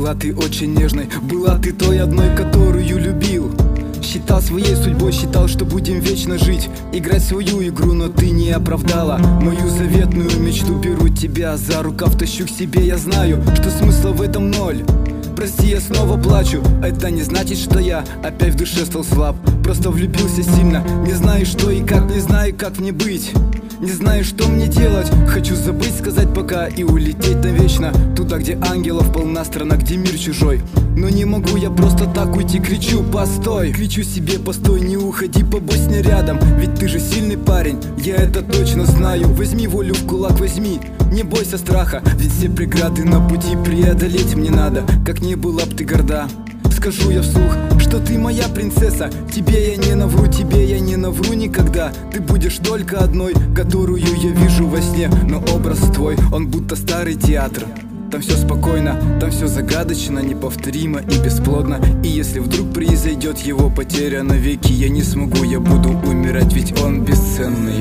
Была ты очень нежной, была ты той одной, которую любил. Считал своей судьбой, считал, что будем вечно жить, играть свою игру, но ты не оправдала мою заветную мечту. Беру тебя за рукав, тащу к себе, я знаю, что смысла в этом ноль. Прости, я снова плачу, это не значит, что я опять в душе стал слаб. Просто влюбился сильно, не знаю что и как, не знаю как мне быть. Не знаю, что мне делать, хочу забыть, сказать пока и улететь навечно. Туда, где ангелов полна страна, где мир чужой. Но не могу я просто так уйти, кричу постой. Кричу себе постой, не уходи, побудь с ней рядом. Ведь ты же сильный парень, я это точно знаю. Возьми волю в кулак, возьми, не бойся страха. Ведь все преграды на пути преодолеть мне надо. Как не была б ты горда, скажу я вслух, что ты моя принцесса. Тебе я не навру, тебе я не навру никогда. Ты будешь только одной, которую я вижу во сне. Но образ твой, он будто старый театр. Там все спокойно, там все загадочно, неповторимо и бесплодно. И если вдруг произойдет его потеря навеки, я не смогу, я буду умирать, ведь он бесценный.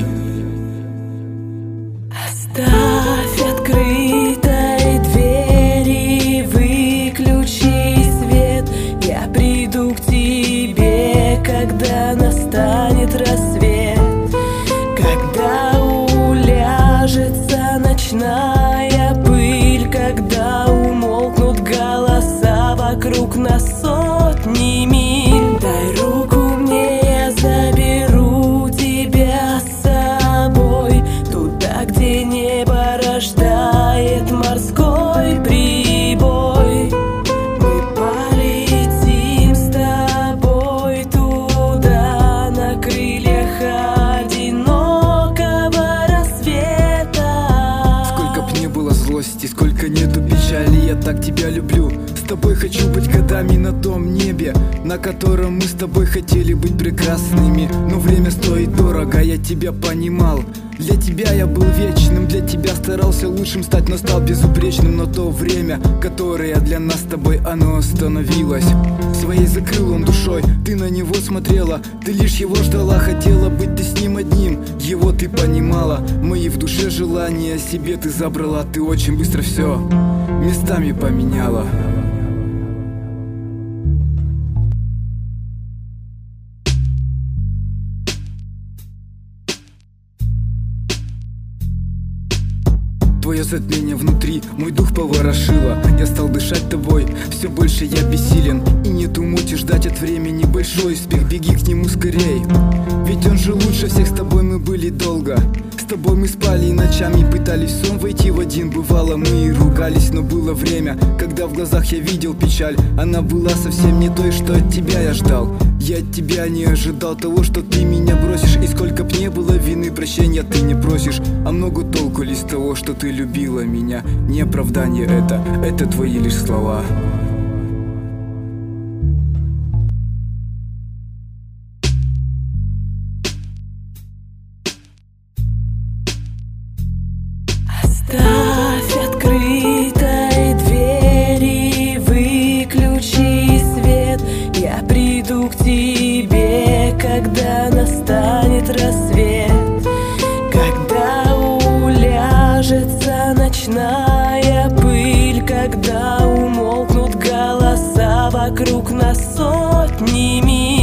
Оставь открытой двери, выключи свет. Я приду к тебе, когда настанет рассвет. Когда уляжется ночная пыль, когда умолкнут голоса вокруг нас сотни миль. Дай руку мне, я заберу тебя с собой туда, где небо рождает морской прибой. Мы полетим с тобой туда на крыльях одинокого рассвета. Сколько б не было злости, сколько нету печали, я так тебя люблю. С тобой хочу быть годами на том небе, на котором мы с тобой хотели быть прекрасными. Но время стоит дорого, я тебя понимал. Для тебя я был вечным, для тебя старался лучшим стать, но стал безупречным. Но то время, которое для нас с тобой оно остановилось, своей закрыл он душой, ты на него смотрела, ты лишь его ждала, хотела быть ты с ним одним. Его ты понимала, мои в душе желания себе ты забрала. Ты очень быстро все местами поменяла. Твое затмение внутри, мой дух поворошило. Я стал дышать тобой, все больше я бессилен. И нету мути ждать от времени большой успех, беги к нему скорей. Ведь он же лучше всех, с тобой мы были долго. С тобой мы спали и ночами пытались в сон войти в один. Бывало мы и ругались, но было время, когда в глазах я видел печаль. Она была совсем не той, что от тебя я ждал. Я от тебя не ожидал того, что ты меня бросишь. И сколько б не было вины, прощения ты не просишь. А много толку ли с того, что ты любила меня? Не оправдание это твои лишь слова. Оставь открытой двери, выключи свет. Я приду к тебе, когда настанет рассвет. Когда уляжется ночная пыль, когда умолкнут голоса вокруг нас сотни миль.